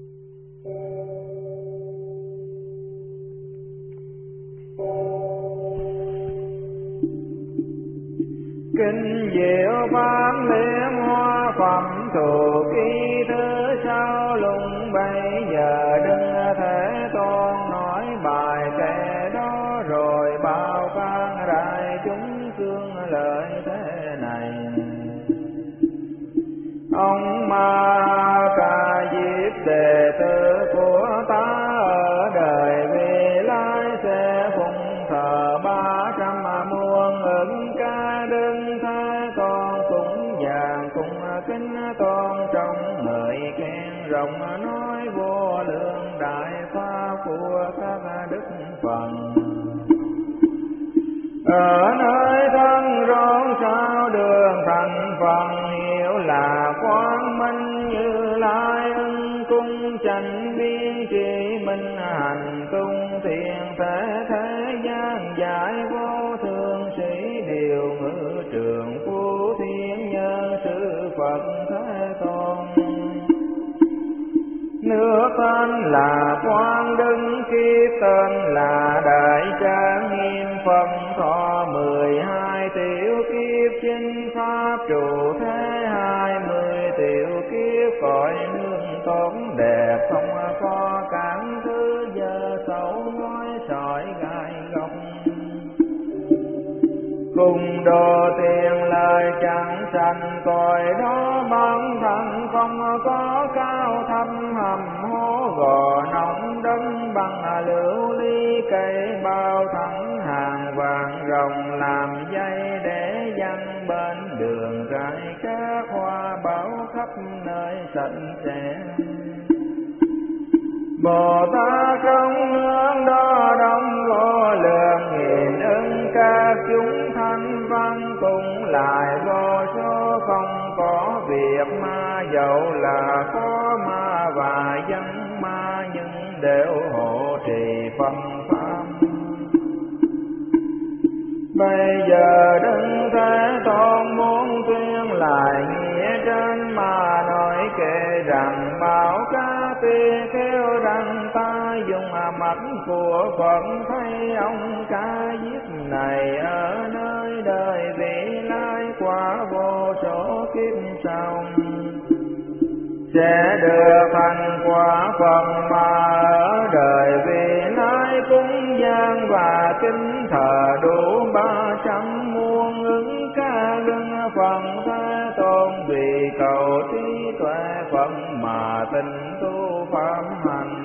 Kinh diệu pháp liên hoa phẩm thù ký thứ sáu lùng bây giờ đừng thể tôn nói bài kệ đó rồi bao can đại chúng xương lợi thế này. Ông Ma Ca Diếp đệ tử của ta ở đời vị lai sẽ phụng thờ 300 muôn ứng ca đương thế tôn cúng dường cung kính tôn trong người khen rộng nói vô lượng đại pháp của các đức phần. Ở nơi thân rốn sao đường thành phần hiểu là quang minh Như Lai ưng cung chánh biên chỉ minh hành tung thiền thế thế gian giải vô thường sĩ điều ngự trường phú thiên nhân sư Phật Thế Tôn. Nước tên là Quang Đức kiếp tên là Đại Trang Nghiêm Phật thọ 12 tiểu kiếp chinh pháp trụ thế 20 tiểu kiếp cõi nương tốt đẹp không có cản thứ giờ xấu ngói sỏi gai góc. Cùng đồ tiền lời chẳng sanh cõi đó bản thân không có cao thấp hầm hố gò nóng đấng bằng lưu ly cây bao thẳng hàng vàng rồng làm dây để dăng bên đường rải các hoa bảo khắp nơi sạch sẽ. Bồ Tát trong hướng đó đông vô lượng nghìn ưng các chúng thanh văn cũng lại vô số không có việc ma dẫu là có ma và dân ma nhưng đều hộ trì phân pháp. Bây giờ Đức Thế Tôn muốn tuyên lại nghĩa trên mà nói kể rằng bảo ca tỳ kheo rằng ta dùng mắt của Phật thấy ông Ca Diếp này ở nơi đời vị lai qua vô số kiếp sau sẽ được thành quả Phật mà ở đời vị lai cúng dường và kính thờ đủ 300 muôn ứng ca lưng Phật Thế Tôn vì cầu trí tuệ Phật mà tình tu pháp hành.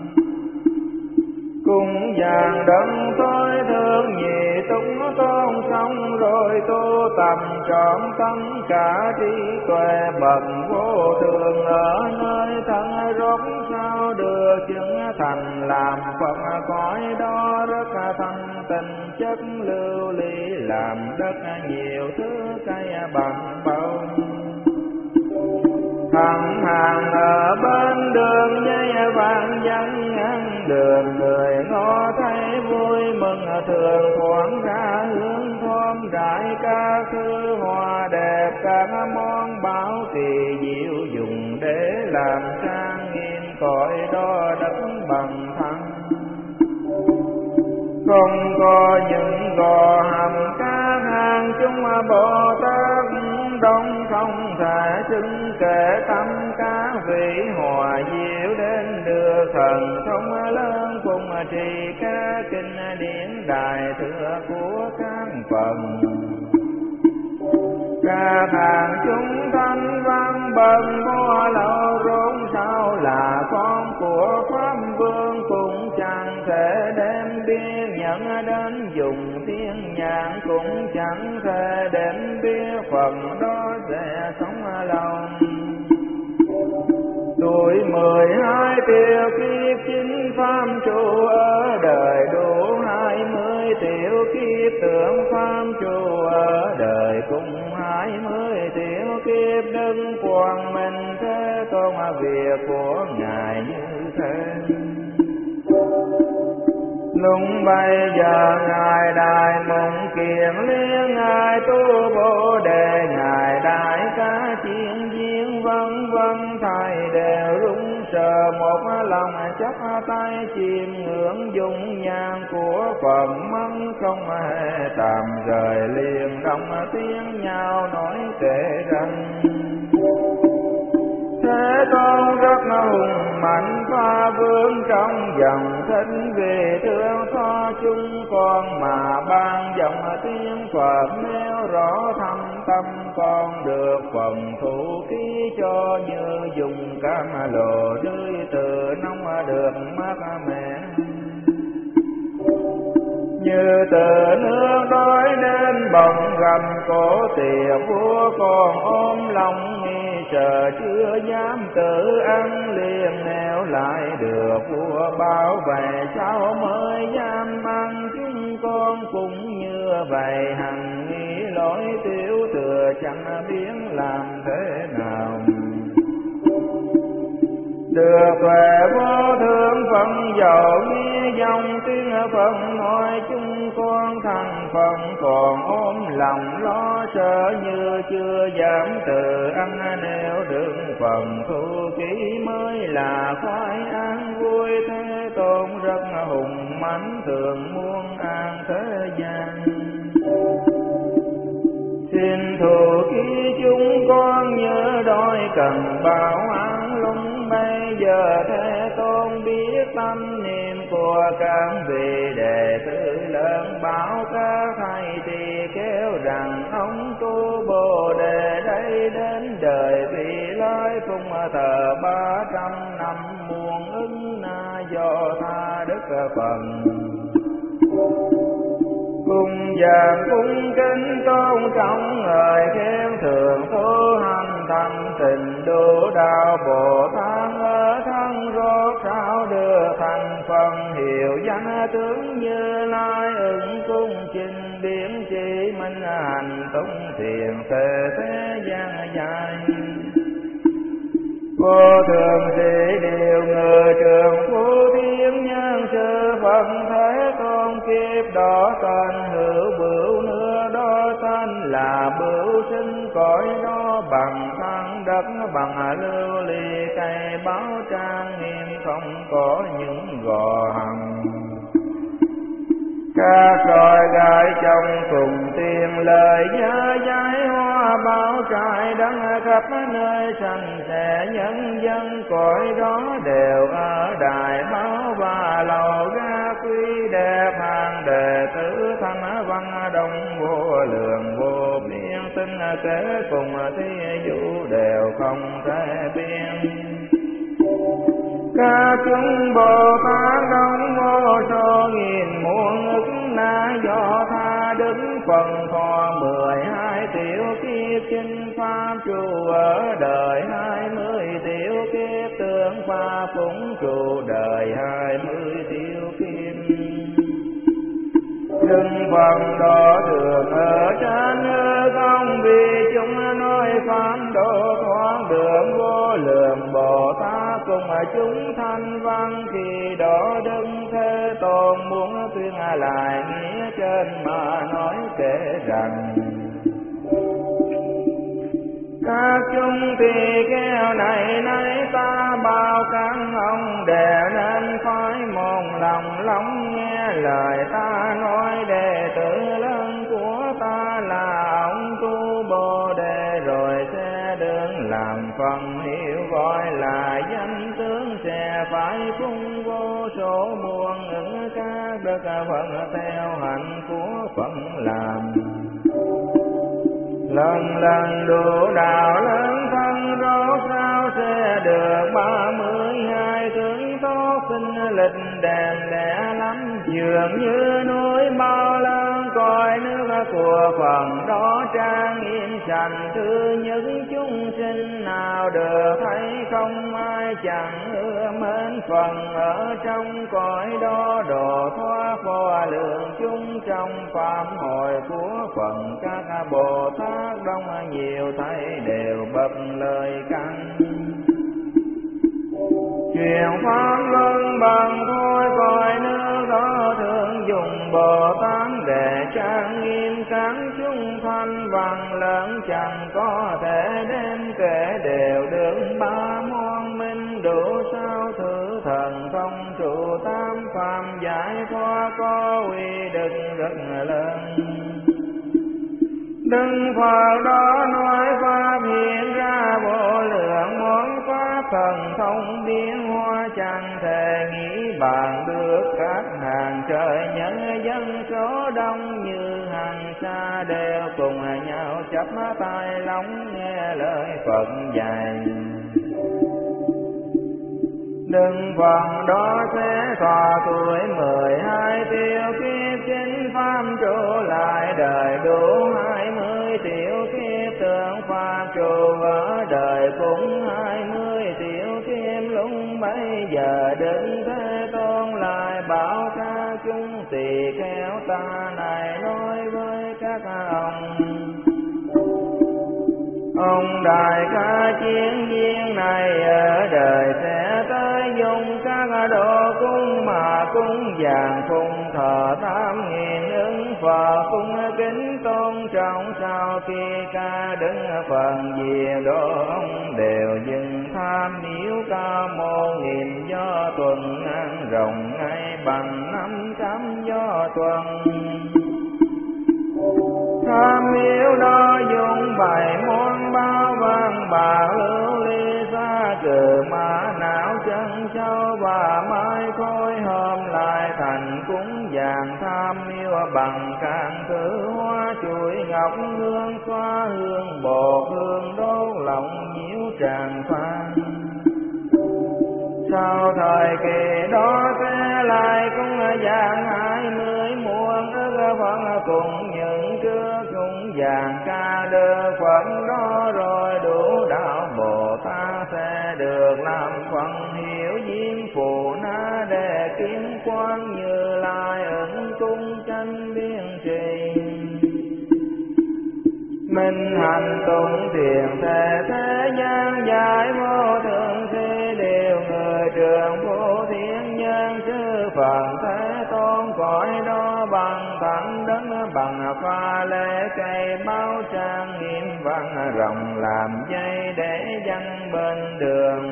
Cung dường đấng tối thương nhị túc tôn xong rồi tu tầm trọn tất cả trí tuệ bậc vô thường ở nơi thân rốt sao được chứng thành làm Phật cõi đó rất thanh tịnh chất lưu ly làm đất nhiều thứ cây bằng bầu. Thằng hàng ở bên đường dây vàng vắng ngăn đường người ngó thấy vui mừng thường thoảng ra hướng thơm rải các thứ hoa đẹp các món bảo kỳ diệu dùng để làm trang nghiêm cõi đó đất bằng thăng. Không có những gò hầm các hàng chúng Bồ Tát đông không thể xưng kể tâm các vị hòa diệu đến được thần thông lớn cùng trì các kinh điển đại thừa của các phần. Các hàng chúng thanh văn bần vô lậu rốn sao là con của Pháp Vương cũng chẳng thể đem biết nhận đến dùng thiên nhãn cũng chẳng thể đem biết Phật đó sẽ sống lâu. Tuổi 12 tiểu kiếp chính pháp trụ ở đời đủ 20 tiểu kiếp tưởng pháp trụ ở đời cùng 20 tiểu kiếp Đức Quang Minh Thế Tôn việc của Ngài như thế. Lúc bây giờ Ngài Đại Mộng Kiền Liên Ngài tu Bồ Đề Ngài Đại Ca Chiên Viên vân vân thầy đều rung sợ một lòng chấp tay chiêm ngưỡng dung nhan của Phật mong không hề tạm rời liền đồng tiếng nhau nói kể rằng Thế Tôn rất hùng mạnh pha vương trong dòng thinh vì thương cho chúng con mà ban dòng tiếng Phật nếu rõ thâm tâm con được phần thủ ký cho như dùng cam lồ rưới từ nông được mát mẻ như từ nước đói đến bồng gầm cổ tìa vua còn ôm lòng nghi sợ chưa dám tự ăn liền nẻo lại được vua bảo vệ sao mới dám ăn chúng con cũng như vậy hằng nghĩ lỗi tiểu thừa chẳng biết làm thế nào được về vô thượng phân dầu nghe dòng tiếng phân nói chúng con thành phần còn ôm lòng lo sợ như chưa dám tự ăn nếu được phần thu ký mới là khoái an vui Thế Tôn rất hùng mãnh thường muôn an thế gian xin thù ký chúng con nhớ đôi cần bảo an lung bây giờ Thế Tôn biết tâm niệm của các vị đệ tử lớn bảo các thầy thì kêu rằng ông tu Bồ Đề đây đến đời vì lai phụng thờ 300 năm muôn ứng na do tha đức phần cùng giảng cung kính tôn trọng người khen thường tu hành thành tình độ đạo Bồ Tát ở thân rốt sao đưa thành phần hiệu danh tướng Như Lai ứng cung trình biến chỉ minh hành tung thiền thế gian dài vô thường sĩ điều người trường phú thiên nhân sư Phật Thế Tôn kiếp đó tên hữu bửu nữa đó tên là bửu sinh cõi đó bằng thân đất bằng lưu ly cây báo trang nghiêm không có những gò hầm các loài gái trong cùng tiền lời nhớ giấy hoa bao trải đắng khắp nơi sanh sẽ nhân dân cõi đó đều ở đài báo và lầu ra quý đẹp hàng đệ tử thanh văn đông vô lượng vô biên tinh kế cùng thí dụ đều không thể biên các chúng Bồ Tát đông vô số nghìn muôn ức na do tha đứng phần thọ 12 tiểu kiếp chinh pháp trụ ở đời 20 tiểu kiếp tương pháp phụng trụ đời 20 tiểu kiếp đừng phần đó thường ở trên hư không vì chúng nói pháp độ thoát đường vô lượng Bồ Tát cùng chúng thanh văn khi đó Đức Thế Tôn muốn tuyên lại nghĩa trên mà nói kể rằng các chúng thì kêu này nay ta bao các ông đệ nên phải một lòng lắng nghe lời ta nói đệ tử lớn của ta là ông tu Bồ Đề rồi sẽ đương làm phần hiệu gọi là danh tướng sẽ phải phung vô số muôn ứng các đức Phật theo hạnh của Phật làm lần lần độ đạo lớn thân rốt sao sẽ được 32 tướng tốt sinh lịch đèn lẻ lắm dường như núi bao lớn coi nước của phần đó trang nghiêm sạch thứ nhất chúng sinh nào được thấy không ai chẳng ưa mến phần ở trong cõi đó độ thoát vô lượng chúng trong pháp hội của phần các Bồ Tát đông nhiều thấy đều bập lời căn truyền pháp luân bằng thôi coi nước đó thường dùng Bồ Tát để trang nghiêm các chúng thanh văn lớn chẳng có thể đem kể đều được ba môn minh đủ sao khoa có uy đức rất lớn. Đức Phật đó nói pháp hiện ra vô lượng món pháp thần thông biến hóa, chẳng thể nghĩ bàn được. Các hàng trời nhân dân số đông như hàng xa đều cùng nhau chắp tai lắng nghe lời Phật dạy. Đức Phật đó sẽ thọ tuổi 12 tiêu kiếp, chính pháp trụ lại đời đủ 20 tiểu kiếp, tượng pháp trụ ở đời cũng 20 tiểu kiếp. Lúc bấy giờ Đức Thế Tôn lại bảo các chúng tỳ kheo ta này nói với các ông đại ca chiến viên này ở đời sẽ tới dùng các đồ cúng mà cúng dường phụng thờ 8.000 ứng Phật, cung kính tôn trọng. Sau khi ca đứng phần diệu độ, ông đều dừng tham miếu ca môn nghìn do tuần ăn rộng ngay bằng 500 do tuần. Tham miếu đó dùng 7 món bao vàng bạc lưu ly xa cừ mã não chân châu và mai khôi, hôm lại thành cúng dường tham miếu bằng các thứ hoa chuỗi ngọc hương xoa hương bột hương đốt lòng nhiễu tràng phan. Sau thời kỳ đó sẽ lại cúng dường 20 muôn ức Phật cùng những trước cúng dường ca đưa Phật đó, rồi đủ đạo Bồ Tát sẽ được làm phần hiểu diêm phù na đề kiến quan Như Lai ẩn cung tranh biên trì. Minh hành tụng thiền thể thế gian giải vô thượng thi đều người trường vô thiên nhân sư Phật Thế Tôn cõi đó bằng thẳng đấng bằng pha lê cây bao trang nghiêm văn rộng làm dây để dân bên đường.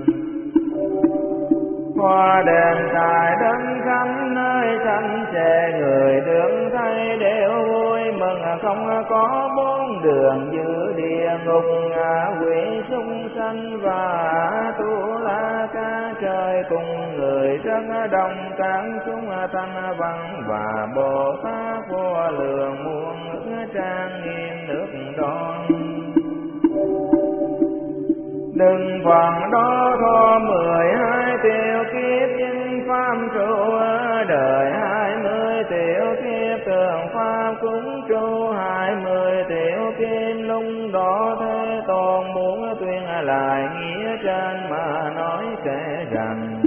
Hoa đèn cài đến khắp nơi xanh xe người được thấy đều vui mừng, không có bốn đường như địa ngục ngạ quỷ súc sanh và tu la ca trời cùng người rất đông. Các chúng thanh văn và Bồ Tát vô lượng muôn ức trang nghiêm nước đón. Đức Phật đó thọ 12 tiểu kiếp, chính pháp trụ ở đời 20 tiểu kiếp, tượng pháp cúng trụ 20 tiểu kiếp. Lúc đó Thế Tôn muốn tuyên lại nghĩa trên mà nói kể rằng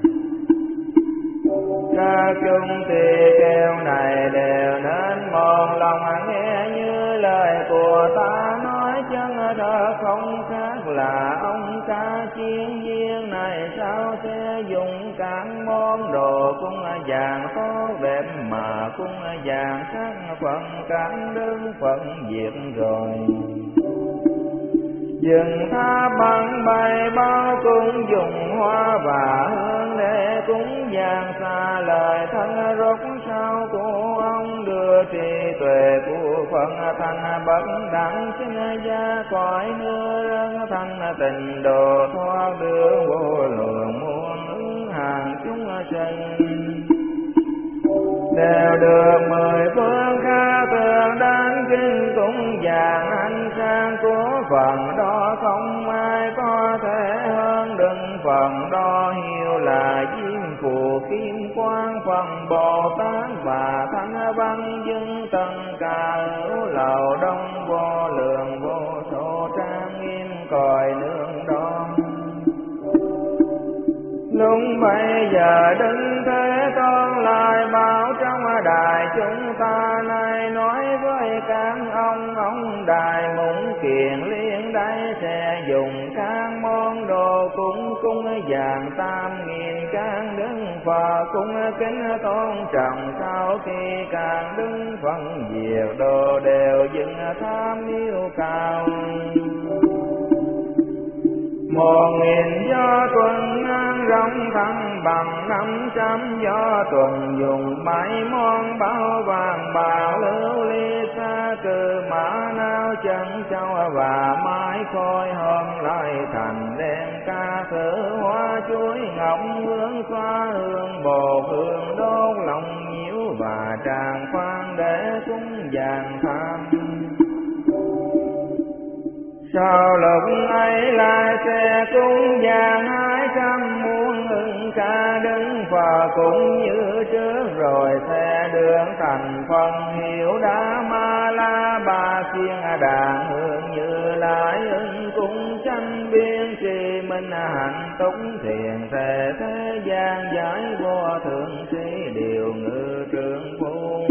các chúng tỳ kheo này đều nên một lòng nghe như lời của ta nói, chân thật không khác là ông ca chiến viên này sao sẽ dùng các món đồ cung vàng tốt đẹp mà cung vàng sắc phận các đức Phật diệt rồi. Dừng tha bằng bày bao cung dùng hoa và hương để cúng dường, xa lời thân rốt sau của ông đưa trí tuệ của Phật thành bất đẳng sinh ra cõi nước rân thành tình độ thoát đưa vô lượng muôn hàng chúng sinh đều được 10 phương khác thường đến kinh cúng dường ánh sáng của phần đó, không ai có thể hơn Đức Phật đó hiểu là diêm phù kim quang phần Bồ Tát và Thánh Văn dân tầng ca hữu lầu đông vô lượng vô số trang nghiêm cõi nương đón. Lúc bây giờ Đức Thế Tôn lại bảo trong đại chúng ta này nói với các ông đại mũng kiền liên đây sẽ dùng các món đồ cúng dường 8.000 các đức Phật cung kính tôn trọng. Sau khi các đức Phật diệt đồ đều dừng tham yêu cao. 1000 gió tuần ngang rộng thăng bằng 500 gió tuần dùng 7 món bao vàng bạc lưu ly xa cừ mã não chân châu và mái khôi hôm lại thành đen ca thử hoa chuối ngọc hương xoa hương bồ hương đốt lòng nhiễu và tràng khoan để cúng vàng tham. Sau lúc ấy lại xe cúng vàng 200 muôn hương ca đứng và cũng như trước rồi xe đường thành phần hiệu đá ma la ba chiên đàn hương như lại ưng cung tranh biên trì minh hạnh túc thiền thể thế gian giải vô thượng sĩ điều ngự trường phu.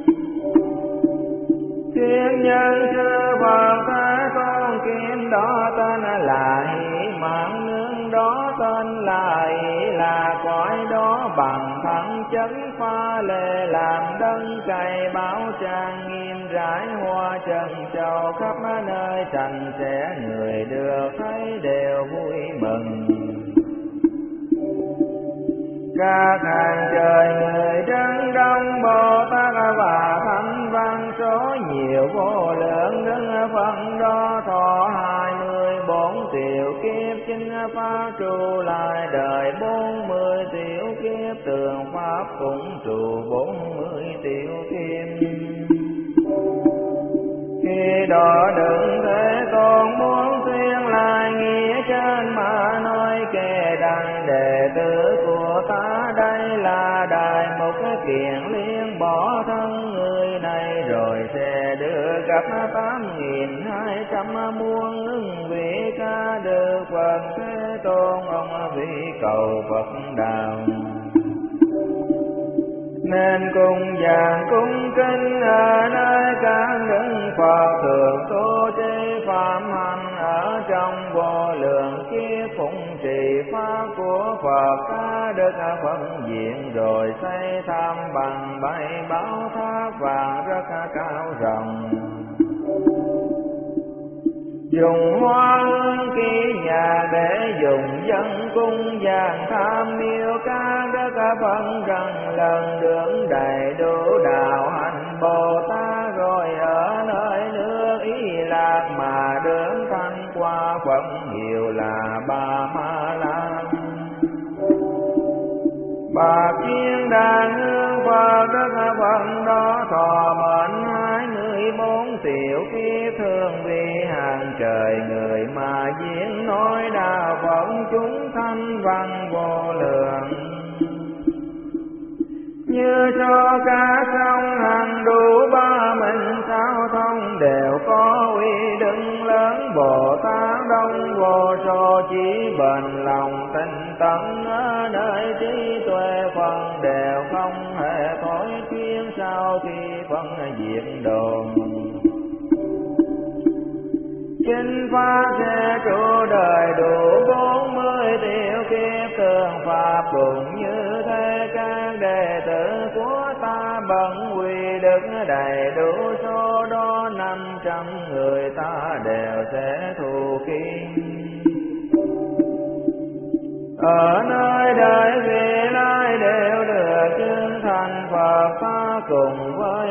Thiên nhân sư Phật Thế Tôn kim đó tên là Hỷ Mạng Nương đó tên là Hỷ là cõi đó bằng thắng chấn pha lệ làm đấng cày báo trang nghiêm rải hoa trần châu khắp nơi sạch sẽ người được thấy đều vui mừng. Các hàng trời người trấn đông Bồ Tát và Thánh Văn số nhiều vô lượng đức phân đó thọ 24 triệu kiếp chính pháp trụ lại đời 40 triệu kiếp tường pháp cũng trụ 40 triệu kiếp. Khi đó đừng Thế Tôn muốn tuyên lại nghĩa trên mà nói kể đặng đệ tử của ta đây là Đại Mục Kiền Liên bỏ thân người này rồi sẽ đưa gặp 8.200 muôn ưng vị ca được Phật Thế Tôn ông vị cầu Phật đạo. Nên cung vàng cung kính ở nơi các đức Phật thường tu trì phạm hành ở trong vô lượng kiếp phụng trì pháp của Phật ca đức Phật diện rồi xây tham bằng 7 bảo tháp vàng rất cao rộng. Dùng hoa hương ký nhà để dùng dân cung vàng tham miêu ca đức phân rằng lần đường đầy đủ đạo hành Bồ Tát rồi ở nơi nước Ý Lạc mà đường thanh qua Phật hiệu là Ba Ma La. Bạc chiên đàn hương Phật đức Phật đó thọ mệnh 24 triệu kiếp thương vì hàng trời người mà diễn nói đạo Phật chúng thanh văn vô lượng. Như cho cả sông hành đủ 36 thông đều có uy đức lớn Bồ Tát đông vô số chỉ bền lòng tinh tấn ở nơi trí tuệ phần đều không hề thối kiến sau khi phân diện đồn. Chính pháp sẽ trụ đời đủ 40 triệu kiếp tường pháp cũng như thế các đệ tử của ta bận quy đức đầy đủ số đó 500 người ta đều sẽ thù kiên. Ở nơi đời vị lai đều được chứng thành Phật ta cùng với